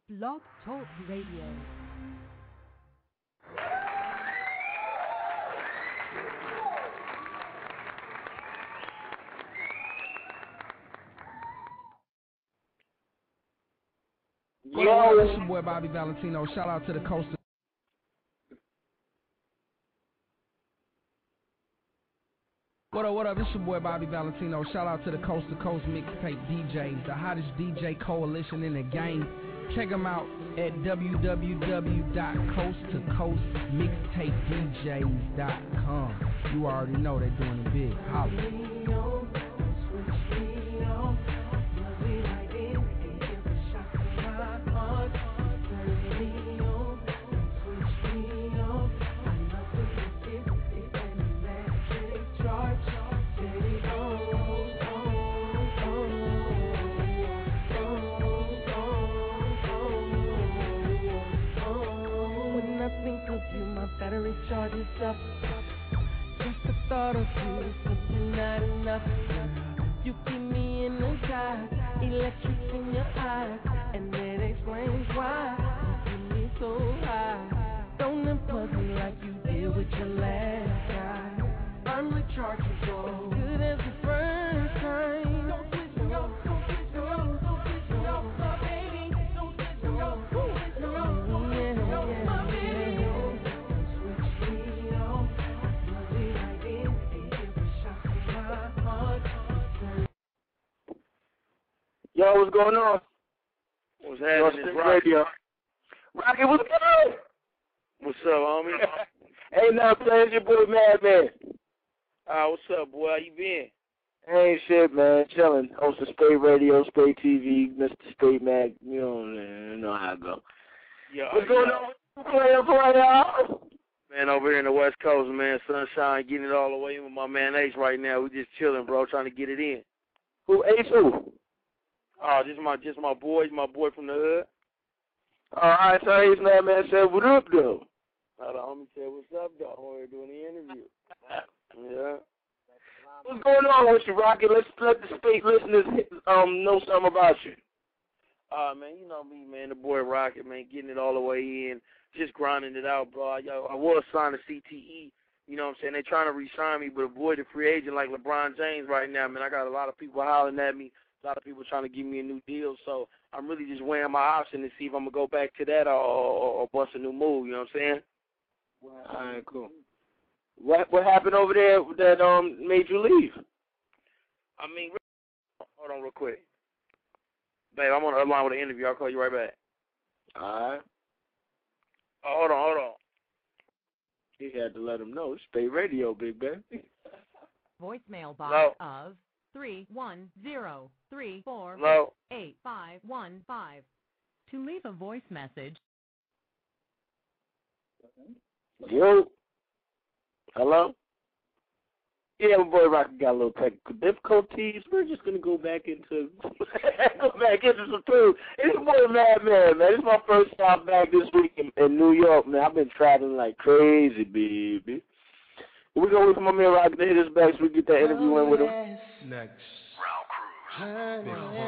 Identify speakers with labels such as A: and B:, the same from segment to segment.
A: Blog Talk Radio.
B: Yo, it's your boy Bobby Valentino. Shout out to the coast. What up? It's your boy Bobby Valentino. Shout out to the Coast to Coast Mixtape DJs, the hottest DJ coalition in the game. Check them out at www.coasttocoastmixtapedjs.com. You already know they're doing it big. Holla.
C: Battery charges up. Just the thought of you is simply not enough. You keep me in the dark, electric in your eyes, and it explains why you keep me so high. Don't impulse me like you did with your last guy. I'm rechargeable, good as the first time. Don't switch me off, don't switch me off, don't switch me off, my baby. Don't switch me off, don't switch me off, don't switch me off, my baby.
D: Yo, what's going on?
E: What's happening? It's Rocky.
D: Rocky, what's good?
E: What's up, homie?
D: Hey, now, playing your boy Madman.
E: What's up, boy? How you been?
D: Ain't shit, man. Chilling. Host of Spade Radio, Spade TV, Mr. Spade Mag. You know how it go.
E: Yeah,
D: what's going on? Playing for right now?
E: Man, over here in the West Coast, man, sunshine, getting it all the way in with my man Ace right now. We just chilling, bro, trying to get it in.
D: Who, Ace who?
E: Oh, just my boy from the hood.
D: All right, so Ace Madman said, what up, though?
E: The homie said, what's up, dog? We're doing the interview. Yeah.
D: What's going on with you, Rocky? Let's let the state listeners know something about you.
E: Man, you know me, man, the boy Rocket, man, getting it all the way in, just grinding it out, bro. I was signed to CTE, you know what I'm saying? They trying to re-sign me, but avoid the free agent like LeBron James right now, man. I got a lot of people hollering at me, a lot of people trying to give me a new deal, so I'm really just weighing my option to see if I'm going to go back to that or bust a new move, you know what I'm saying?
D: All right, cool. What happened over there that made you leave?
E: I mean, hold on real quick. Babe, I'm on the other line with an interview. I'll call you right back.
D: All right.
E: Oh, hold on.
D: He had to let him know. It's Spade Radio, big baby.
F: Voicemail box
E: Hello?
F: of 310348515. To leave a voice message.
D: Yo. Hello? Yeah, my boy Rocky got a little technical difficulties. We're just gonna go back into some food. It's your boy Madman, man. It's my first stop back this week in New York, man. I've been traveling like crazy, baby. We're gonna wait for my man Rocky to hit his back so we get that interview in with him.
G: Next.
H: Sex,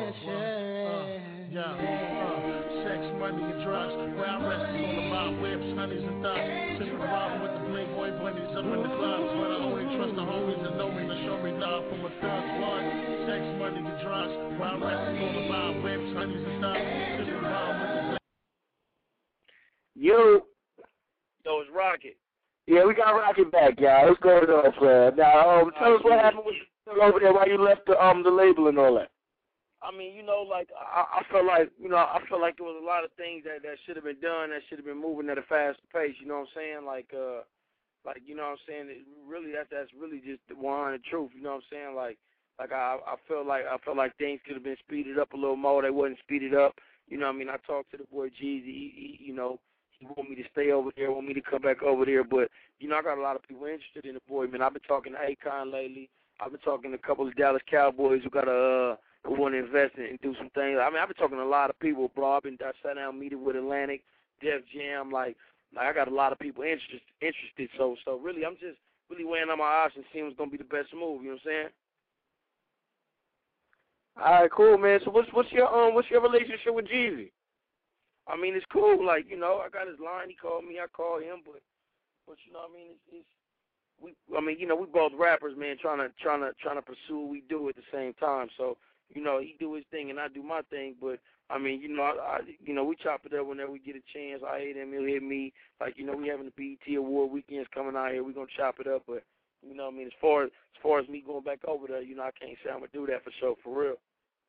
H: money, and drugs. Where I rest is all about whips, honeys, and thugs. Sipping around with the Playboy bunnies up in the clubs. But I only trust the homies that know me to show me love from a thug's blood. Sex, money, and drugs. Where I rest is all about whips, honeys, and thugs. Sipping around with the
D: Yo,
E: it's Rocket.
D: Yeah, we got Rocky back, y'all. What's going on, Fred? Now, tell us what happened with you over there, why you left the label and all that.
E: I mean, you know, like I felt like there was a lot of things that should have been done, that should have been moving at a faster pace. You know what I'm saying? Like you know what I'm saying? It really, that's really just the 100 truth. You know what I'm saying? Like I felt like things could have been speeded up a little more. They wasn't speeded up. You know what I mean? I talked to the boy Jeezy. He want me to stay over there, want me to come back over there. But you know, I got a lot of people interested in the boy, man. I've been talking to Akon lately. I've been talking to a couple of Dallas Cowboys who want to invest in and do some things. I mean, I've been talking to a lot of people, bro. I sat down meeting with Atlantic, Def Jam. Like I got a lot of people interested. So really, I'm just really weighing on my options, seeing what's gonna be the best move. You know what I'm saying?
D: All right, cool, man. So what's your relationship with Jeezy?
E: I mean, it's cool. Like, you know, I got his line. He called me. I called him. But you know, what I mean, we both rappers, man, trying to pursue what we do at the same time. So, you know, he do his thing and I do my thing. But I mean, you know, we chop it up whenever we get a chance. I hit him, he'll hit me. Like, you know, we having the BET Award weekends coming out here. We gonna chop it up. But you know, what I mean, as far as me going back over there, you know, I can't say I'm gonna do that for sure, for real.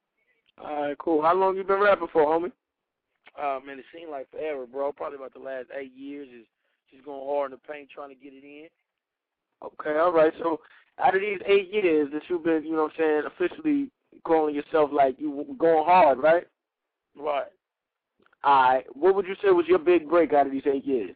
D: All right, cool. How long you been rapping for, homie?
E: Man, it seemed like forever, bro. Probably about the last 8 years. Is just going hard in the paint, trying to get it in.
D: Okay, all right. So out of these 8 years that you've been, you know what I'm saying, officially calling yourself like you going hard, right?
E: Right.
D: All right. What would you say was your big break out of these 8 years?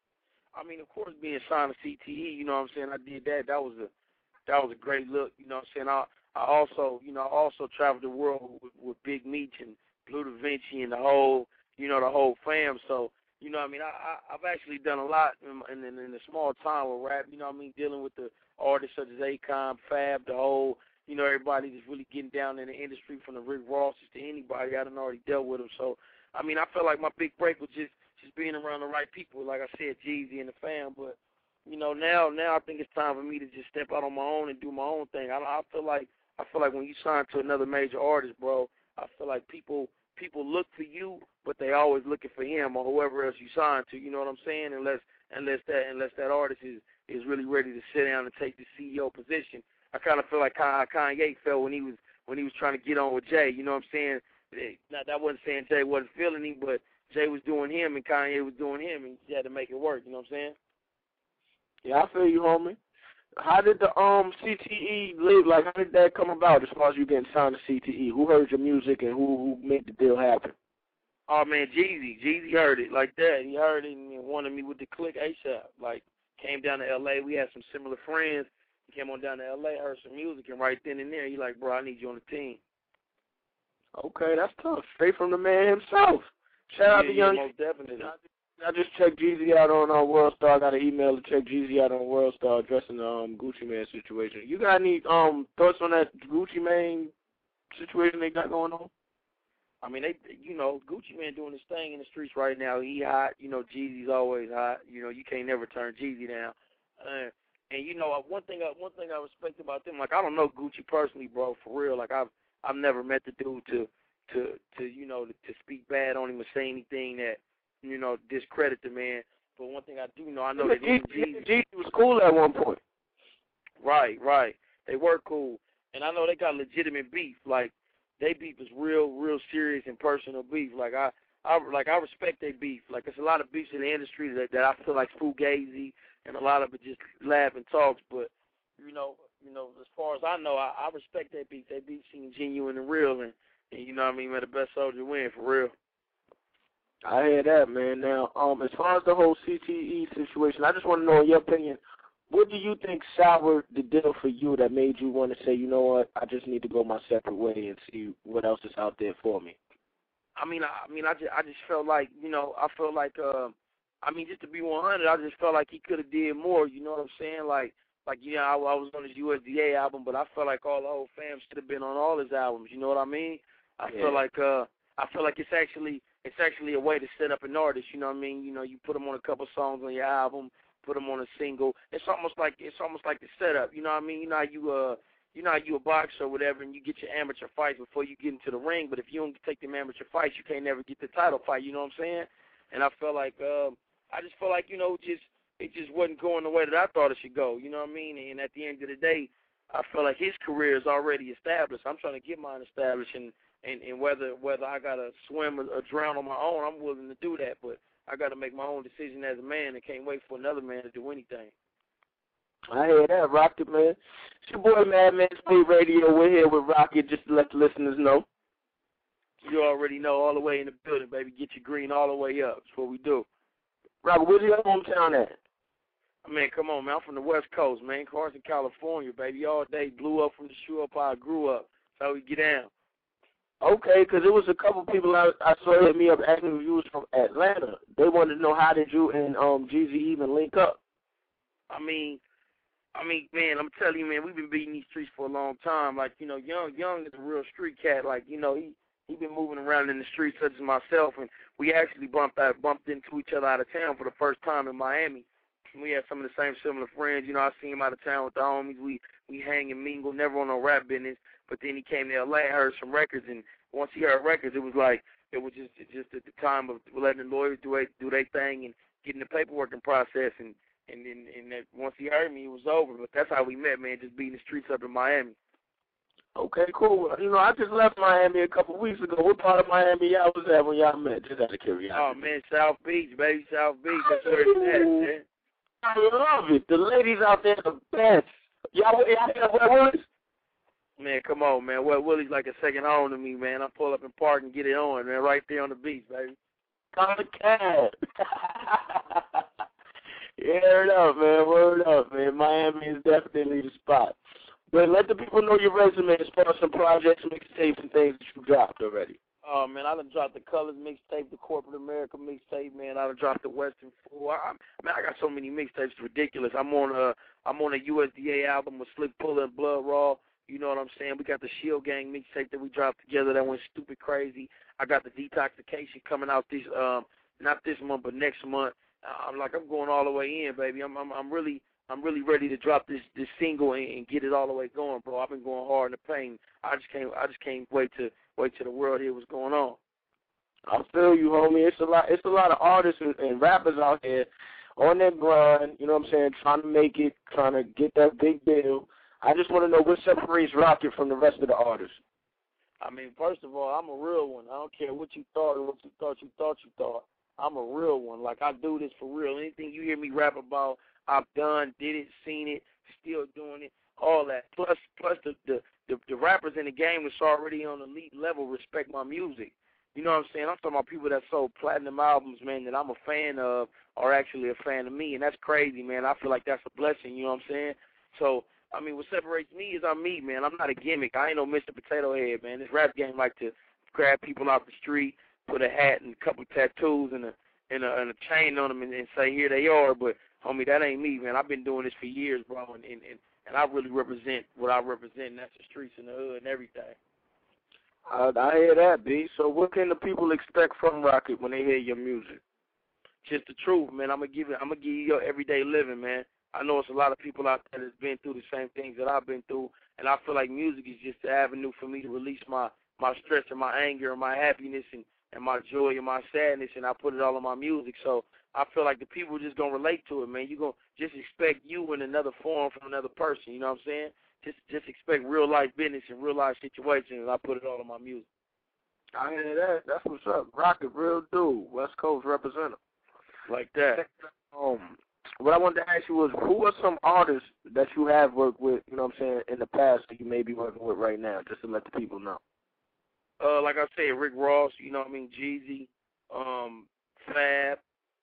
E: I mean, of course, being signed to CTE, you know what I'm saying. I did that. That was a great look. You know what I'm saying. I also traveled the world with Big Meech and Blue Da Vinci and the whole fam. So, you know what I mean, I've actually done a lot in the small time with rap, you know what I mean, dealing with the artists such as Akon, Fab, the whole, you know, everybody that's really getting down in the industry from the Rick Rosses to anybody. I done already dealt with them. So, I mean, I felt like my big break was just being around the right people, like I said, Jeezy and the fam. But, you know, now I think it's time for me to just step out on my own and do my own thing. I feel like when you sign to another major artist, bro, I feel like people look for you, but they always looking for him or whoever else you sign to. You know what I'm saying? Unless that artist is really ready to sit down and take the CEO position. I kind of feel like how Kanye felt when he was trying to get on with Jay. You know what I'm saying? Now, that wasn't saying Jay wasn't feeling him, but Jay was doing him and Kanye was doing him, and he had to make it work. You know what I'm saying?
D: Yeah, I feel you, homie. How did the CTE live? Like, how did that come about as far as you getting signed to CTE? Who heard your music and who made the deal happen?
E: Oh, man, Jeezy. Jeezy heard it like that. He heard it and wanted me with the click ASAP. Like, came down to L.A. We had some similar friends. He came on down to L.A., heard some music, and right then and there, he like, bro, I need you on the team.
D: Okay, that's tough. Straight from the man himself. Shout out to Young.
E: Most definitely.
D: I just checked Jeezy out on Worldstar. I got an email to check Jeezy out on Worldstar addressing the Gucci Mane situation. You got any thoughts on that Gucci Mane situation they got going on?
E: I mean, Gucci Mane doing his thing in the streets right now. He hot. You know, Jeezy's always hot. You know, you can't never turn Jeezy down. And you know, one thing I respect about them, like I don't know Gucci personally, bro, for real. Like I've never met the dude to speak bad on him or say anything that, you know, discredit the man. But one thing I do know, I know that
D: Jeezy was cool at one point.
E: Right. They were cool. And I know they got legitimate beef. Like, they beef is real serious and personal beef. Like, I respect their beef. Like, there's a lot of beefs in the industry that I feel like fugazi, and a lot of it just laugh and talks. But, you know, as far as I know, I respect their beef. Their beef seems genuine and real. And you know what I mean, man, the best soldier win, for real.
D: I hear that, man. Now, as far as the whole CTE situation, I just want to know, in your opinion, what do you think soured the deal for you that made you want to say, you know what, I just need to go my separate way and see what else is out there for me?
E: I just felt like, you know, just to be 100, I just felt like he could have did more. You know what I'm saying? Like you know, I was on his USDA album, but I felt like all the whole fam should have been on all his albums. You know what I mean? I feel like it's actually a way to set up an artist. You know what I mean? You know, you put them on a couple songs on your album, put them on a single. It's almost like the setup. You know what I mean? You know how you a boxer or whatever, and you get your amateur fights before you get into the ring. But if you don't take them amateur fights, you can't never get the title fight. You know what I'm saying? And I felt like I just felt like, you know, it just wasn't going the way that I thought it should go. You know what I mean? And at the end of the day, I feel like his career is already established. I'm trying to get mine established, and whether I gotta swim or drown on my own, I'm willing to do that. But I gotta make my own decision as a man, and can't wait for another man to do anything.
D: I hear that, Rocket, man. It's your boy, Madman Speed Radio. We're here with Rocket, just to let the listeners know.
E: You already know, all the way in the building, baby. Get your green all the way up. That's what we do.
D: Rocket, where's your hometown at?
E: Man, come on, man. I'm from the West Coast, man. Carson, California, baby. All day, blew up from the shoe up how I grew up. That's how we get down.
D: Okay, because there was a couple people I saw hit me up asking if you was from Atlanta. They wanted to know, how did you and Jeezy even link up?
E: I mean, man, I'm telling you, man, we've been beating these streets for a long time. Like, you know, Young is a real street cat. Like, you know, he been moving around in the streets such as myself, and we actually bumped into each other out of town for the first time in Miami. We had some of the same similar friends. You know, I seen him out of town with the homies. We hang and mingle, never on no rap business. But then he came to L.A., heard some records, and once he heard records, it was just at the time of letting the lawyers do their thing and getting the paperwork in process. And that once he heard me, it was over. But that's how we met, man, just beating the streets up in Miami.
D: Okay, cool. You know, I just left Miami a couple of weeks ago. What part of Miami y'all was at when y'all met? Just out of curiosity.
E: Oh, man, South Beach, baby, South Beach. That's where it's at, man.
D: I love it. The ladies out there are the best. Y'all there Wet Willie's?
E: Man, come on, man. Wet Willie's like a second home to me, man. I pull up and park and get it on, man, right there on the beach, baby.
D: Call the cab. Yeah, word up, man. Miami is definitely the spot. But let the people know your resume as far as some projects, mixtapes, and things that you dropped already.
E: Oh, man, I done dropped the Colors mixtape, the Corporate America mixtape, man. I done dropped the Western Fool. Man, I got so many mixtapes, it's ridiculous. I'm on a USDA album with Slick Puller and Blood Raw. You know what I'm saying? We got the Shield Gang mixtape that we dropped together that went stupid crazy. I got the Detoxification coming out this not this month, but next month. I'm going all the way in, baby. I'm really ready to drop this single and get it all the way going, bro. I've been going hard in the paint. I just can't wait till the world hear what's going on.
D: I feel you, homie. It's a lot of artists and rappers out here on their grind, you know what I'm saying, trying to make it, trying to get that big deal. I just want to know what separates Rocket from the rest of the artists.
E: I mean, first of all, I'm a real one. I don't care what you thought or what you thought. I'm a real one. Like, I do this for real. Anything you hear me rap about, I've done, did it, seen it, still doing it, all that. Plus the rappers in the game that's already on elite level respect my music. You know what I'm saying? I'm talking about people that sold platinum albums, man, that I'm a fan of are actually a fan of me, and that's crazy, man. I feel like that's a blessing, you know what I'm saying? So, I mean, what separates me is I'm me, man. I'm not a gimmick. I ain't no Mr. Potato Head, man. This rap game like to grab people off the street, put a hat and a couple of tattoos and a chain on them and say, here they are. But, homie, that ain't me, man. I've been doing this for years, bro, and I really represent what I represent, and that's the streets and the hood and everything.
D: I hear that, B. So what can the people expect from Rocket when they hear your music?
E: Just the truth, man. I'm gonna give you your everyday living, man. I know it's a lot of people out there that's been through the same things that I've been through, and I feel like music is just the avenue for me to release my stress and my anger and my happiness and my joy and my sadness, and I put it all in my music. So I feel like the people are just going to relate to it, man. You're going to just expect you in another form from another person, you know what I'm saying? Just expect real-life business and real-life situations, and I put it all in my music.
D: I hear that. That's what's up. Rocket, real dude. West Coast representative.
E: Like that.
D: What I wanted to ask you was, who are some artists that you have worked with, you know what I'm saying, in the past that you may be working with right now, just to let the people know?
E: Like I said, Rick Ross, you know what I mean, Jeezy, Fab,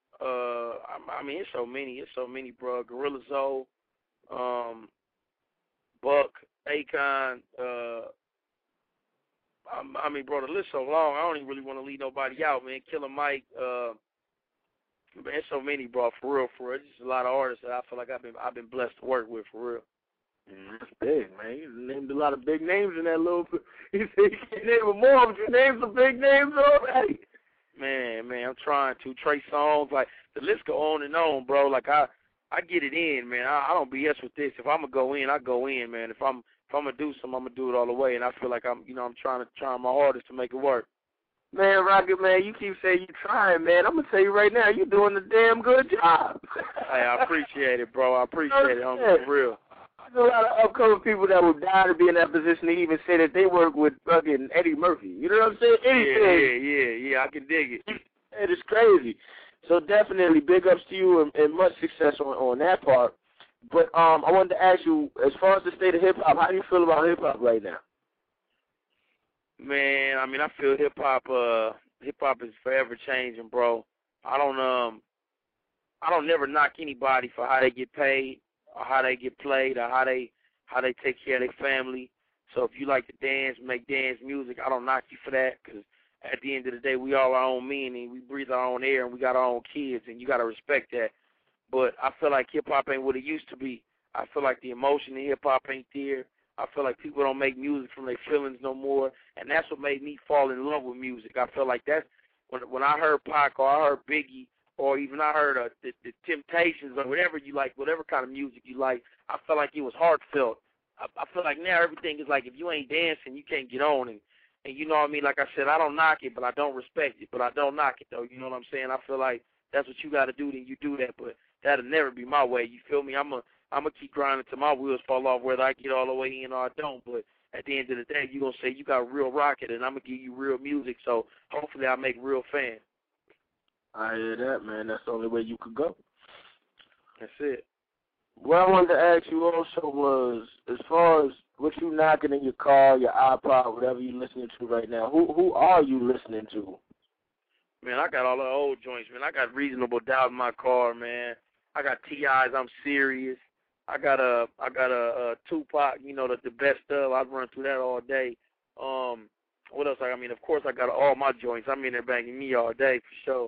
E: I mean, it's so many, bro. Gorilla Zoe, Buck, Akon, I mean, bro, the list so long, I don't even really want to leave nobody out, man. Killer Mike, man, it's so many, bro, for real. It's just a lot of artists that I feel like I've been blessed to work with, for real.
D: That's big, man. You named a lot of big names in that little. You said you can't name more, but you named some big names already.
E: Man, I'm trying to. Trey Songz, like, the list go on and on, bro. Like, I get it in, man. I don't BS with this. If I'm gonna go in, I go in, man. If I'm gonna do something, I'm gonna do it all the way. And I feel like I'm trying my hardest to make it work.
D: Man, Rocket, man, you keep saying you're trying, man. I'm gonna tell you right now, you're doing a damn good job.
E: Hey, I appreciate it, bro. I appreciate it, homie, for real.
D: There's a lot of upcoming people that would die to be in that position to even say that they work with fucking Eddie Murphy. You know what I'm saying? Anything.
E: Yeah, I can dig it.
D: It is crazy. So definitely big ups to you and much success on that part. But I wanted to ask you, as far as the state of hip-hop, how do you feel about hip-hop right now?
E: Man, I mean, I feel hip-hop is forever changing, bro. I don't never knock anybody for how they get paid, or how they get played, or how they take care of their family. So if you like to dance, make dance music, I don't knock you for that, because at the end of the day, we all our own men, and we breathe our own air, and we got our own kids, and you got to respect that. But I feel like hip-hop ain't what it used to be. I feel like the emotion in hip-hop ain't there. I feel like people don't make music from their feelings no more, and that's what made me fall in love with music. I feel like that's when I heard Pac or I heard Biggie or even I heard the Temptations or whatever you like, whatever kind of music you like, I felt like it was heartfelt. I feel like now everything is like if you ain't dancing, you can't get on. And you know what I mean? Like I said, I don't knock it, but I don't respect it. But I don't knock it, though. You know what I'm saying? I feel like that's what you got to do, then you do that. But that'll never be my way. You feel me? I'm going to keep grinding till my wheels fall off, whether I get all the way in or I don't. But at the end of the day, you're going to say you got a real rocket, and I'm going to give you real music. So hopefully I make real fans.
D: I hear that, man. That's the only way you could go.
E: That's it.
D: What I wanted to ask you also was, as far as what you knocking in your car, your iPod, whatever you're listening to right now, who are you listening to?
E: Man, I got all the old joints, man. I got Reasonable Doubt in my car, man. I got T.I.'s I'm Serious. I got a Tupac, you know, the best of. I've run through that all day. What else? I mean, of course, I got all my joints. I'm in there banging me all day for sure.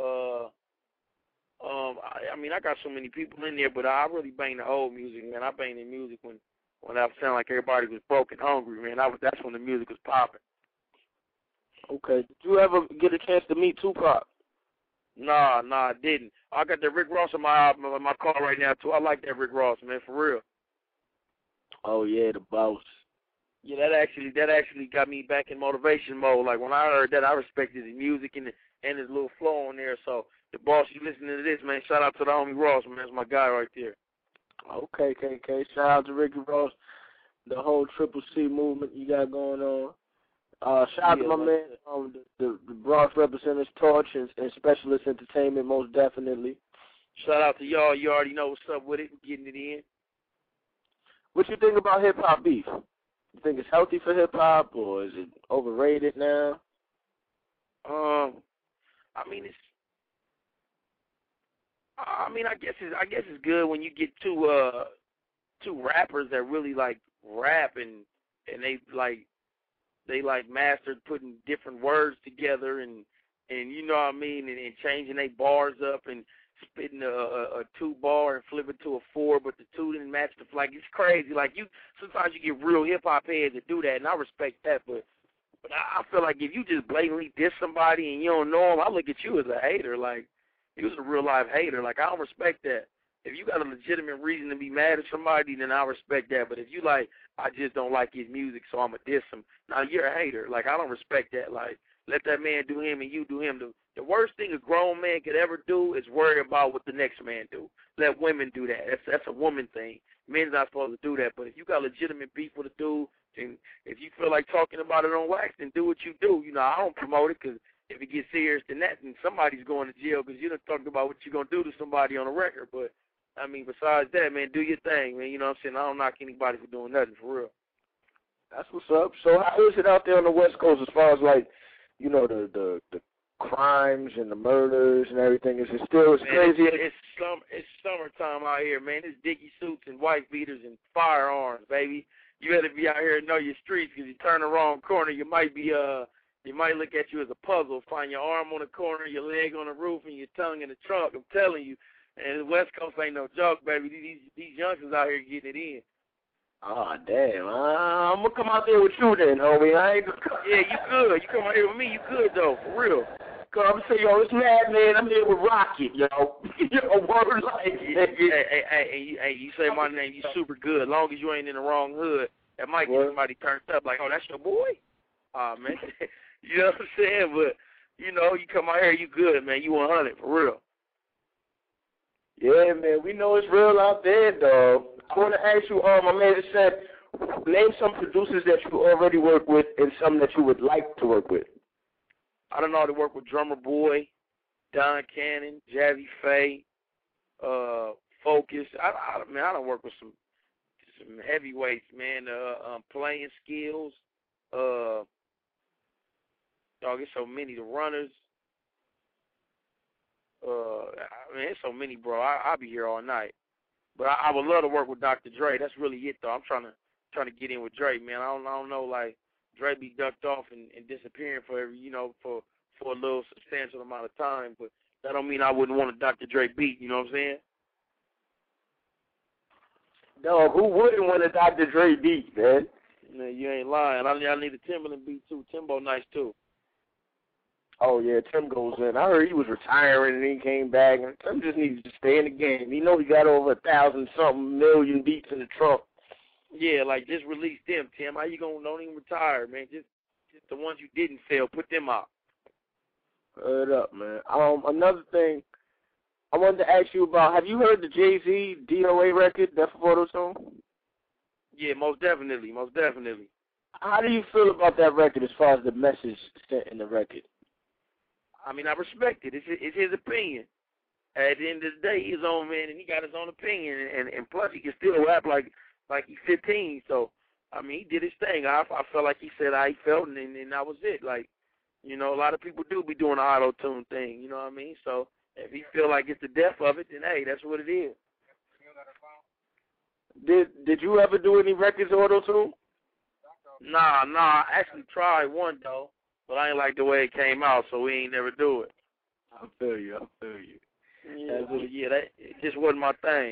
E: I mean, I got so many people in there, but I really bang the old music, man. I bang the music when I was sounding like everybody was broke and hungry, man. That's when the music was popping.
D: Okay. Did you ever get a chance to meet Tupac?
E: Nah, I didn't. I got that Rick Ross in my car right now, too. I like that Rick Ross, man, for real.
D: Oh, yeah, the boss.
E: Yeah, that actually got me back in motivation mode. Like, when I heard that, I respected his music and his little flow on there. So, the boss, you listening to this, man, shout out to the homie Ross, man. That's my guy right there.
D: Okay, KK. Shout out to Ricky Ross, the whole Triple C movement you got going on. Shout out to my man, the Bronx representatives, Torch, and Specialist Entertainment, most definitely.
E: Shout out to y'all. You already know what's up with it. We're getting it in.
D: What you think about hip-hop beef? You think it's healthy for hip-hop, or is it overrated now?
E: I guess it's good when you get two rappers that really like rap and they mastered putting different words together and you know what I mean and changing their bars up and spitting a 2-bar and flip it to a 4, but the 2 didn't match the like it's crazy. Like sometimes you get real hip hop heads that do that, and I respect that, but I feel like if you just blatantly diss somebody and you don't know them, I look at you as a hater. Like, you was a real-life hater. Like, I don't respect that. If you got a legitimate reason to be mad at somebody, then I respect that. But if you like, I just don't like his music, so I'm going to diss him. Now, you're a hater. Like, I don't respect that. Like, let that man do him and you do him. The worst thing a grown man could ever do is worry about what the next man do. Let women do that. That's a woman thing. Men's not supposed to do that. But if you got legitimate beef with a dude, and if you feel like talking about it on wax, then do what you do. You know, I don't promote it because if it gets serious than that, then somebody's going to jail because you done talked about what you're going to do to somebody on the record. But, I mean, besides that, man, do your thing, man. You know what I'm saying? I don't knock anybody for doing nothing, for real.
D: That's what's up. So how is it out there on the West Coast as far as, like, you know, the crimes and the murders and everything? Is it still as crazy?
E: It's summertime out here, man. It's dicky suits and white beaters and firearms, baby. You better be out here and know your streets because you turn the wrong corner, you might look at you as a puzzle. Find your arm on the corner, your leg on the roof, and your tongue in the trunk. I'm telling you. And the West Coast ain't no joke, baby. These youngsters out here getting it in.
D: Oh, damn. I'm going to come out there with you then, homie.
E: Yeah, you good. You come out here with me, you good, though, for real.
D: Cause I'm saying, yo, it's mad, man. I'm here with Rocket, yo. Yo, word like it.
E: Hey, you say my name, you super good. As long as you ain't in the wrong hood, that might get somebody turned up. Like, oh, that's your boy? Aw, man. You know what I'm saying? But, you know, you come out here, you good, man. You 100, for real.
D: Yeah, man. We know it's real out there, dog. I want to ask you, my man said, name some producers that you already work with and some that you would like to work with.
E: I don't know how to work with Drummer Boy, Don Cannon, Jazzy Faye, Focus. I don't work with some heavyweights, man. Playing skills. Dog, it's so many. The Runners. It's so many, bro. I'll be here all night. But I would love to work with Dr. Dre. That's really it, though. I'm trying to get in with Dre, man. I don't know, like. Dre be ducked off and disappearing for a little substantial amount of time, but that don't mean I wouldn't want a Dr. Dre beat, you know what I'm saying?
D: Dog, who wouldn't want a Dr. Dre beat, man?
E: Man, you ain't lying. I need a Timbaland beat too. Timbo nice too.
D: Oh yeah, Tim goes in. I heard he was retiring and he came back. And Tim just needs to stay in the game. He know he got over 1,000-something million beats in the trunk.
E: Yeah, like just release them, Tim. How you gonna don't even retire, man? Just the ones you didn't fail, put them out.
D: Heard up, man. Another thing I wanted to ask you about. Have you heard the Jay-Z DOA record, Death of Auto-Tune?
E: Yeah, most definitely, most definitely.
D: How do you feel about that record as far as the message sent in the record?
E: I mean, I respect it. It's his opinion. At the end of the day, he's his own man, and he got his own opinion. And plus, he can still rap like he's 15. So, I mean, he did his thing. I felt like he said how he felt, and that was it. Like, you know, a lot of people do be doing the auto-tune thing, you know what I mean? So, if he feel like it's the death of it, then, hey, that's what it is.
D: Did you ever do any records auto-tune?
E: Nah, I actually tried one, though, but I ain't like the way it came out, so we ain't never do it.
D: I feel you.
E: Yeah, that it just wasn't my thing.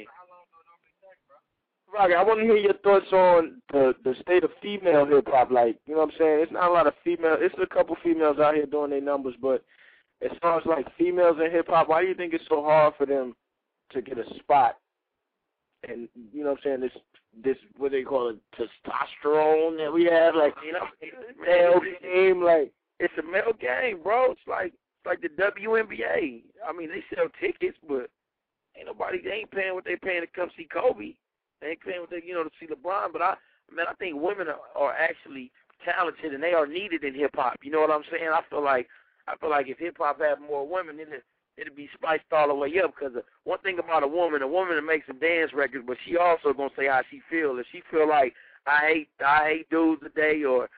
D: Rocky, I want to hear your thoughts on the state of female hip-hop. Like, you know what I'm saying? It's not a lot of female. It's a couple females out here doing their numbers, but as far as, like, females in hip-hop, why do you think it's so hard for them to get a spot? And, you know what I'm saying, this what they call it, testosterone that we have, like, you know, male game, like.
E: It's a male game, bro. It's like the WNBA. I mean, they sell tickets, but ain't nobody, they ain't paying what they paying to come see Kobe. They ain't paying what they, to see LeBron. But I think women are actually talented and they are needed in hip hop. You know what I'm saying? I feel like if hip hop had more women, it'd be spiced all the way up. Because one thing about a woman that makes a dance record, but she also gonna say how she feel. If she feel like I hate dudes today, or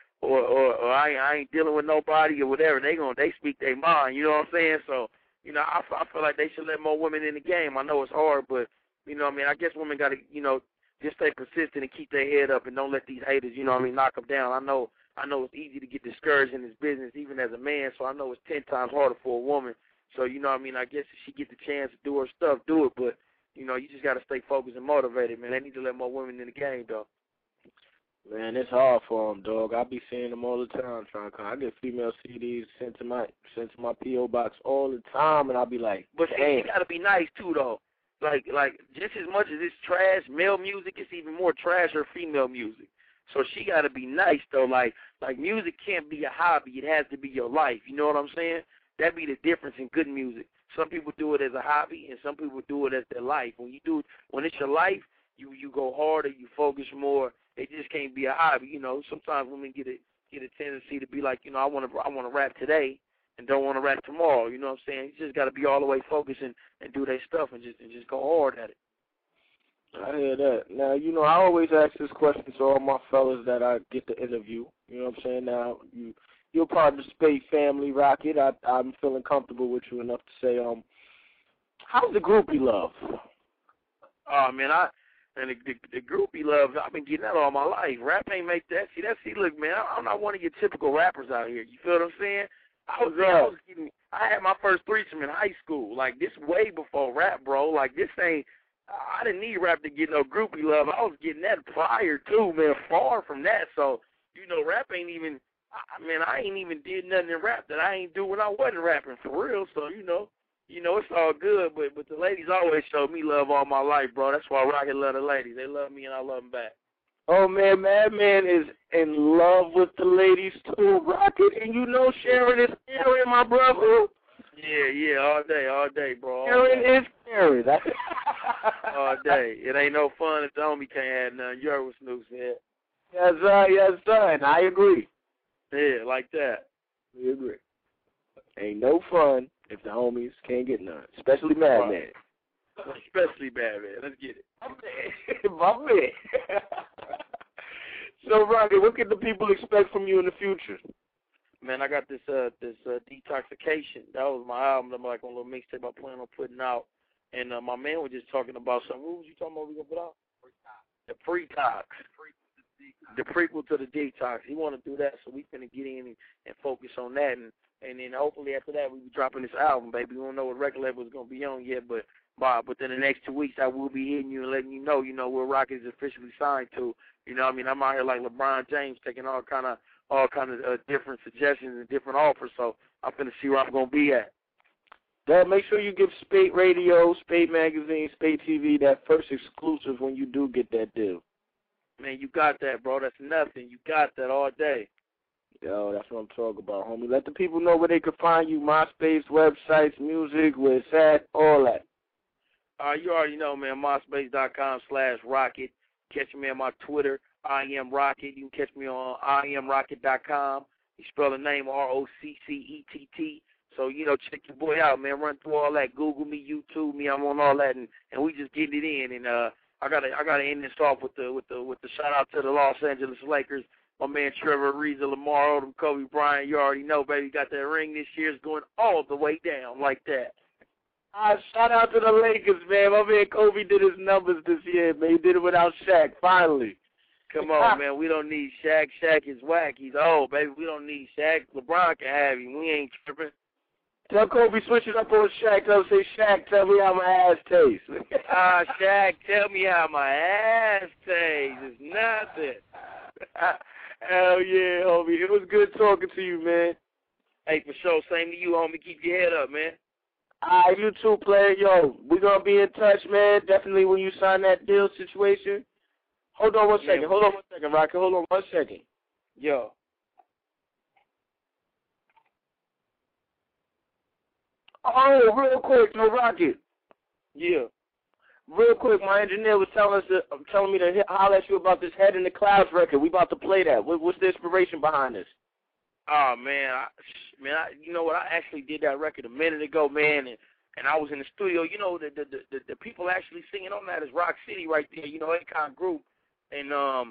E: I ain't dealing with nobody or whatever, they speak their mind. You know what I'm saying? So, I feel like they should let more women in the game. I know it's hard, but I guess women got to, just stay persistent and keep their head up and don't let these haters, knock them down. I know it's easy to get discouraged in this business, even as a man. So I know it's 10 times harder for a woman. So I guess if she get the chance to do her stuff, do it. But you just got to stay focused and motivated, man. They need to let more women in the game, though.
D: Man, it's hard for them, dog. I be seeing them all the time trying to come. I get female CDs sent to my P.O. box all the time, and I'll be like,
E: but she got to be nice, too, though. Like just as much as it's trash, male music, it's even more trash or female music. So she got to be nice, though. Like music can't be a hobby. It has to be your life. You know what I'm saying? That be the difference in good music. Some people do it as a hobby, and some people do it as their life. When it's your life, you go harder, you focus more. It just can't be a hobby. Sometimes women get a tendency to be like, I want to rap today and don't want to rap tomorrow. You know what I'm saying? You just got to be all the way focused and do their stuff and just go hard at it.
D: I hear that. Now, I always ask this question to all my fellas that I get to interview. You know what I'm saying? Now, you're part of the Spade family, Rocket. I'm feeling comfortable with you enough to say, how's the groupie love?
E: Oh, man, the groupie love, I've been getting that all my life. Rap ain't make that. See, look, man, I'm not one of your typical rappers out here. You feel what I'm saying? I had my first threesome in high school. Like, this way before rap, bro. Like, I didn't need rap to get no groupie love. I was getting that prior, too, man, far from that. So, rap ain't even, I ain't even did nothing in rap that I ain't do when I wasn't rapping, for real. So, it's all good, but the ladies always showed me love all my life, bro. That's why Rocket love the ladies. They love me and I love them back.
D: Oh, man, Madman is in love with the ladies, too, Rocket. And Sharon is Sharon, my brother.
E: Yeah, all day, bro.
D: Sharon is Sharon.
E: All day. It ain't no fun if the homie can't have none. You heard what Snoop said.
D: Yes, sir, and I agree.
E: Yeah, like that.
D: We agree. Ain't no fun if the homies can't get none, especially Madman.
E: Especially Madman. Let's get it.
D: My man. So, Rocket, what can the people expect from you in the future?
E: Man, I got this Detoxification. That was my album. I'm like on a little mixtape I plan on putting out. And my man was just talking about something. What was you talking about we going to put out? The Pre-Tox. The prequel to the Detox. He want to do that, so we finna get in and focus on that. And And then hopefully after that we'll be dropping this album, baby. We don't know what record label is going to be on yet, but within the next 2 weeks I will be hitting you and letting you know, where Rocket is officially signed to. You know what I mean? I'm out here like LeBron James taking all kind of different suggestions and different offers, so I'm finna see where I'm going to be at.
D: Dad, make sure you give Spate Radio, Spate Magazine, Spate TV that first exclusive when you do get that deal.
E: Man, you got that, bro. That's nothing. You got that all day.
D: Yo, that's what I'm talking about, homie. Let the people know where they can find you, MySpace, websites, music, where it's at, all that.
E: You already know, man, myspace.com/rocket. Catch me on my Twitter, I am Rocket. You can catch me on IamRocket.com. You spell the name ROCCETT. So, check your boy out, man. Run through all that. Google me, YouTube me. I'm on all that, and we just getting it in. And I gotta end this off with the shout out to the Los Angeles Lakers. My man Trevor Ariza, Lamar Odom, Kobe Bryant. You already know, baby. Got that ring this year. It's going all the way down like that.
D: Shout out to the Lakers, man. My man Kobe did his numbers this year, man. He did it without Shaq, finally.
E: Come on, man. We don't need Shaq. Shaq is whack. He's old, baby. We don't need Shaq. LeBron can have him. We ain't tripping.
D: Tell Kobe switch it up on Shaq. Tell him, say, Shaq, tell me how my ass tastes.
E: Shaq, tell me how my ass tastes. It's nothing.
D: Hell yeah, homie. It was good talking to you, man.
E: Hey, for sure. Same to you, homie. Keep your head up, man.
D: All right, you too, player. Yo, we're going to be in touch, man. Definitely when you sign that deal situation. Hold on one second. Hold on one second, Rocket. Hold on one second.
E: Yo.
D: Oh, real quick, no Rocket.
E: Yeah.
D: Real quick, my engineer was telling me to holler at you about this Head in the Clouds record. We about to play that. What's the inspiration behind this?
E: Oh, man. You know what? I actually did that record a minute ago, man, and I was in the studio. The people actually singing on that is Rock City right there, Akon Group. And I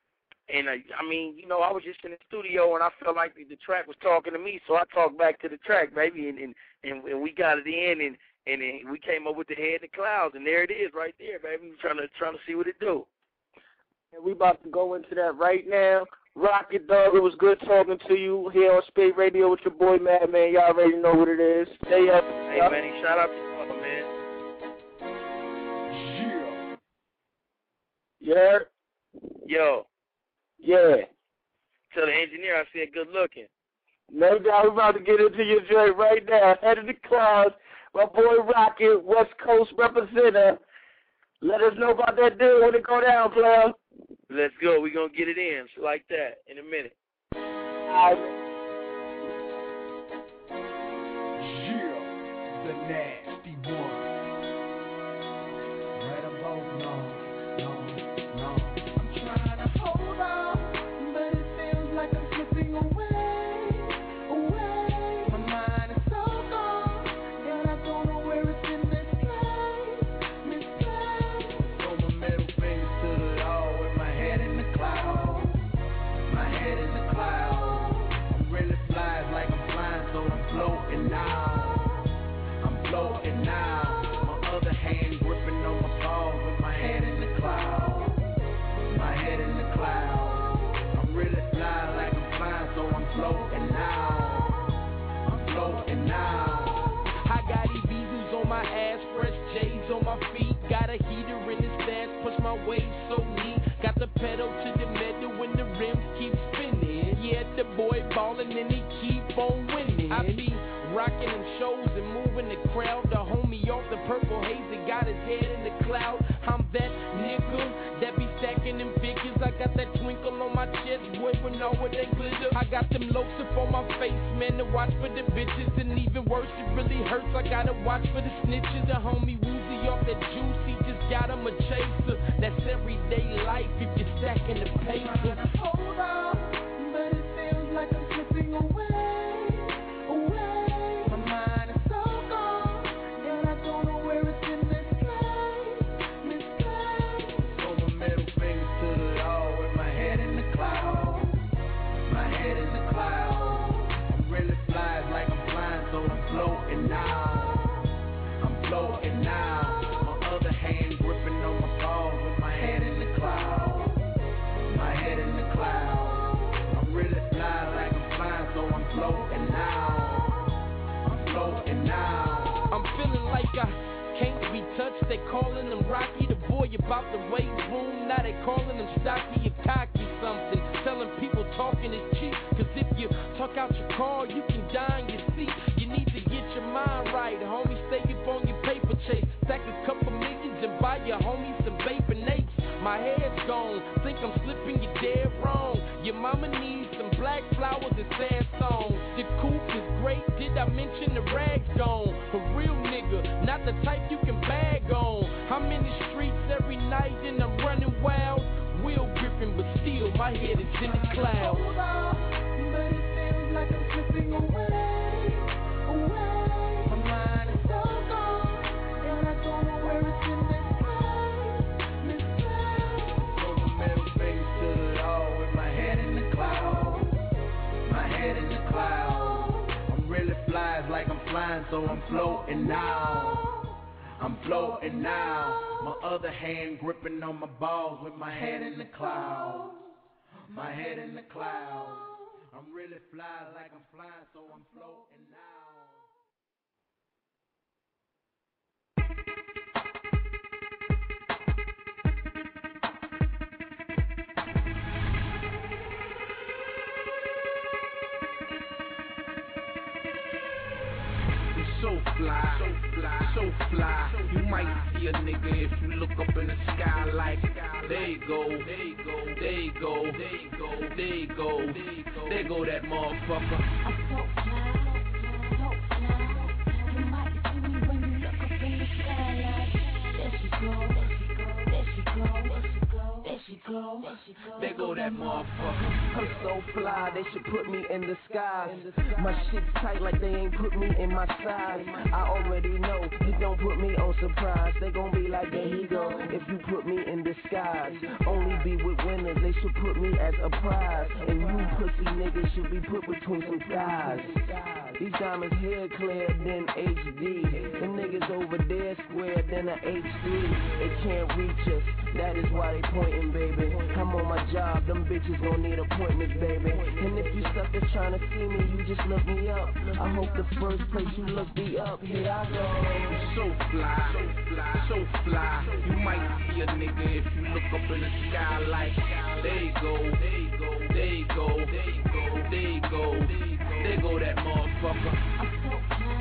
E: was just in the studio, and I felt like the track was talking to me, so I talked back to the track, baby, and we got it in, and we came up with the Head in the Clouds, and there it is right there, baby. We're trying to see what it do.
D: And we about to go into that right now. Rocket, dog, it was good talking to you here on Spate Radio with your boy, Madman. Y'all already know what it is. Stay up.
E: Hey, Manny, shout out to you, man.
D: Yeah.
E: Yo.
D: Yeah.
E: Tell the engineer I said good looking.
D: No doubt. We're about to get into your joint right now. Head in the Clouds. My boy Rocket, West Coast representative. Let us know about that deal when it go down, player.
E: Let's go. We're going to get it in like that in a minute.
D: All right.
B: Yeah, the nasty one. Right about now. No.
C: I'm trying to hold on, but it feels like I'm slipping away. My mind is so gone, and I don't know where it's been misplaced.
B: Throw my middle fingers to the Lord with my head in the clouds. My head in the clouds. I'm really flying like I'm flying, so I'm floating now. My other hand gripping on my paws with my head in the clouds. My head in the clouds. I'm really flying like I'm flying, so I'm floating now.
C: I got EVs on my ass, fresh J's on my feet. Got a heater in the stash, push my waist so neat. Got the pedal to the metal when the rims keep spinning. Yeah, the boy ballin' and he keep on winning. I be rocking them shows and moving the crowd. The homie off the Purple Haze that got his head in the cloud. I'm that nickel that be stacking them figures. I got that twinkle on my chest, boy, for know what they glitter. I got them lopes up on my face, man, to watch for the bitches. And even worse, it really hurts. I gotta watch for the snitches. The homie Woozy off that juice, he just got him a chaser. That's everyday life if you're stacking the paper. Hold on, but it feels like I'm slipping away. My mind is so gone, and I don't know where it's been misplaced.
B: Throw my middle fingers to the Lord with my head in the clouds. My head in the clouds. I'm really flying like I'm flying, so I'm floating now. My other hand gripping on my paws with my head in the clouds. My head in the clouds. I'm really flying like I'm flying, so I'm
C: touch, they calling him Rocky. The boy about the weight room, now they calling him stocky or cocky something. Telling people talking is cheap, cause if you talk out your car, you can die in your seat. You need to get your mind right, homie, stay up on your paper chase. Stack a couple millions and buy your homies some vapor napes. My head's gone, think I'm slipping, you're dead wrong. Your mama needs some black flowers and sad songs. The coupe is great, did I mention the rag's gone? A real nigga, not the type you can bag on. I'm in the streets every night and I'm running wild. Wheel gripping, but still my head is in the clouds.
B: Hold on, but it feels like I'm slipping away. My mind is so gone, and I don't know where it's in this place. Throw my middle fingers to the law with my head in the clouds. My head in the clouds. I'm really fly, it's like I'm flying, so I'm floating now. I'm floating now. My other hand gripping on my balls with my head in the clouds. My head in the clouds. I'm really fly like I'm flying, so I'm floating now.
C: So fly, so fly, so fly. You might see a nigga if you look up in the sky like, there you go, there you go, there you go, there you go, there you go, there go that motherfucker.
B: I'm so fly, so fly. You might see me when you look up in the sky like, there she go, there she go, there she go, there she go, there she go,
C: there go that motherfucker.
A: I'm so fly, they should put me in the skies. My shit's tight like they ain't put me in my size. I already know, he don't put me on surprise. They gon' be like, there he go, if you put me in disguise. Only be with winners, they should put me as a prize. And you pussy niggas should be put between some thighs. These diamonds here clear than HD. The niggas over there square than a H3. They can't reach us, that is why they pointing, baby. I'm on my job, them bitches gon' need appointments, baby. And if you suckers trying to see me, you just look me up. I hope the first place you look me up, here I go.
C: So fly, so fly, so fly. You might see a nigga if you look up in the sky like, there you go, there you go, there you go, there you go, there you go, there go that motherfucker.
B: I'm so fly,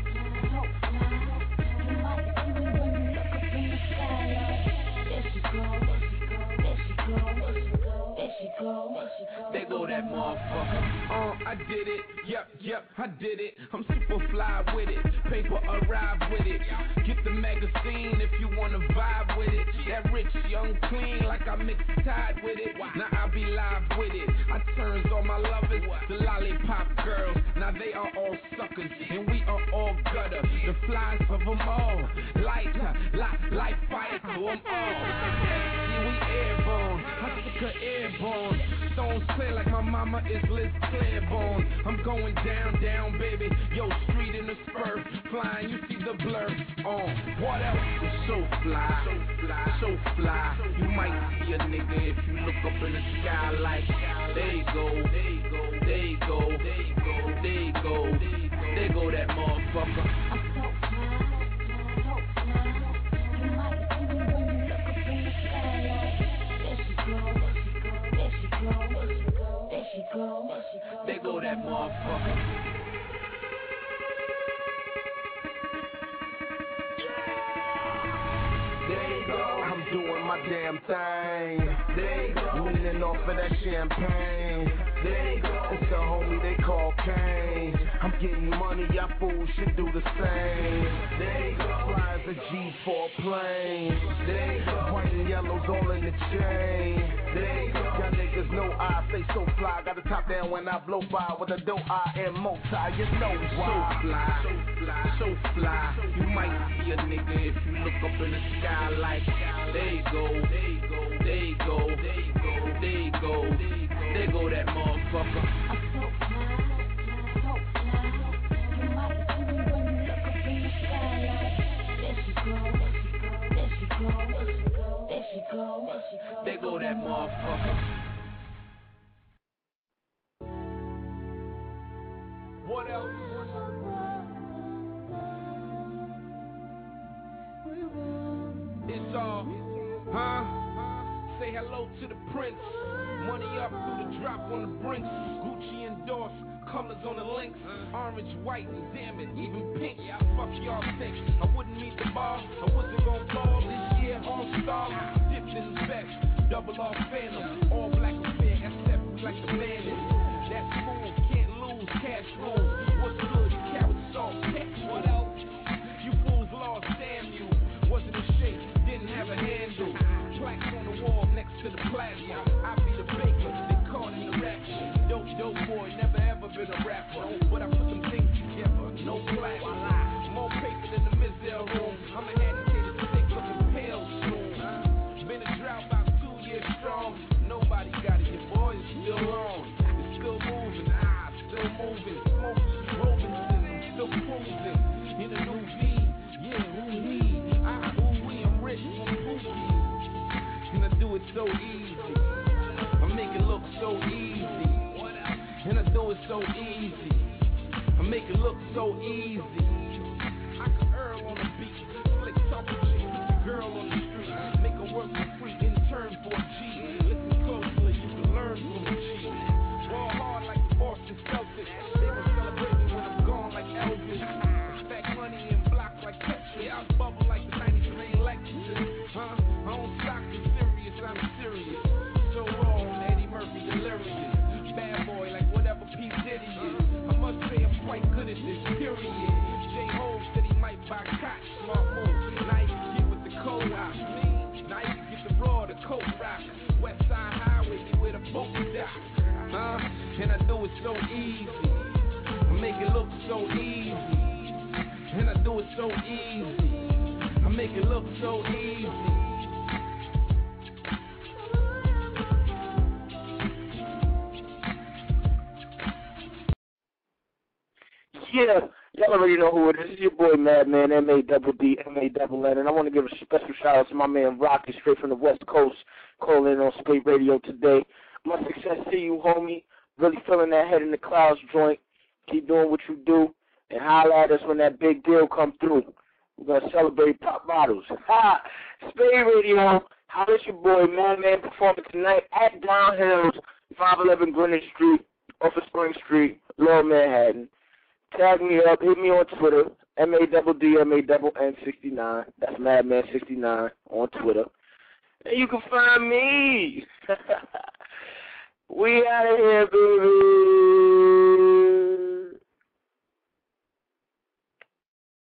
B: so fly. You might see me when you look up in the sky like, there she go, there she go, there she go, there she go, there she go, there she go,
C: there go that motherfucker. I did it, yep, I did it. I'm super fly with it, paper arrive with it. Get the magazine if you wanna vibe with it. That rich, young, clean, like I mixed Tide with it. Now I be live with it. I turns all my lovers, the lollipop girls. Now they are all suckers, and we are all gutter. The flies of them all, light fire to them all. See, we airborne, I took her airborne. Stones clear like my mama is Liz Claiborne. I'm going down, baby. Yo, street in the spur, flying, you see the blur. What else is so fly, so fly, so fly? You might see a nigga if you look up in the sky like, there you go, there you go, there you go, there you go, there you go, there go that motherfucker.
B: I'm so fly, so fly. You might see me when you look up in the sky like, there she go, there she go, there she go, there she go, there she go,
C: there go that motherfucker.
A: There you go, I'm doing my damn thing. There you go, leaning off of that champagne. There you go, it's a homie they call Kane. I'm getting money, y'all fools should do the same. There you go, fly as a G4 plane. There you go, white and yellows all in the chain. There you go, y'all niggas know I stay so fly. Got the top down when I blow by with a dope I and multi, you know why.
C: So fly, so fly, so fly. You might see a nigga if you look up in the sky like, there you go, there you go, there you go, there you go, there you go, there go that motherfucker.
B: I'm so fly, so fly. You might see me when you look up in the sky like, there she go, there she go, there she go, there she go, there she go, there she go,
C: there go that motherfucker. What else?
B: we will. Huh? Say hello to the prince. Money up through the drop on the brinks. Gucci endorsed, colors on the links. Orange, white, and damn it, even pink. Yeah, fuck y'all think. I wouldn't meet the bar. I wasn't gon' ball this year. All star, dipped in the best. Double off phantom. All black affair, SF, we like the man is. That's smooth, can't lose, cash rules. What's good? Carrot salt, catch what else? You fools lost, damn you. Wasn't in shape, didn't have a handle. Plaques on the wall next to the plasma. I be the baker, they caught in the rap shit. Dope boy, never ever been a rapper. But I put some things together, no flash. More paper than the Mizell room. I'm an agitated stick looking pale soon. Been a drought about 2 years strong. Nobody got it, your boy is still on. It's still moving, still moving. Smoking Robinson, still cruising. In a new V, yeah, ooh-wee. Ooh-wee, I'm rich, ooh-wee. And I do it so easy. I make it look so easy. And I do it so easy. I make it look so easy. I can Earl on the beat, slick talking shit with the girl on the street. Make her work for free in turn for a G. Listen closely, you can learn from a G. Ball hard like the Boston Celtics. They will celebrate me when I'm gone like Elvis. Expect money and block like Tetris. I bubble like the 93 Lexus. I don't stock the serious, I'm serious. So wrong, Eddie Murphy delirious. Bad boy like whatever P. Diddy is. I must say I'm quite good at this, period. J-Ho said he might buy cotton, smart move. Now you can get with the cold out. Now you can get the raw, the coke rock. West Side Highway, be where the boat dock. And I do it so easy. I make it look so easy. And I do it so easy. I make it look so easy.
D: Yeah, y'all already know who it is. It's your boy Madman, M-A-D-D, M-A-N-N. And I want to give a special shout out to my man Rocky, straight from the West Coast, calling in on Spate Radio today. Much success to you, homie. Really feeling that Head in the Clouds joint. Keep doing what you do. And holler at us when that big deal come through. We're going to celebrate pop bottles. Ha! Spate Radio. Holla at your boy Madman performing tonight at Downhills, 511 Greenwich Street, off of Spring Street, Lower Manhattan. Tag me up, hit me on Twitter, MADDMANN69. That's Madman69 on Twitter. And you can find me. We out of here, baby.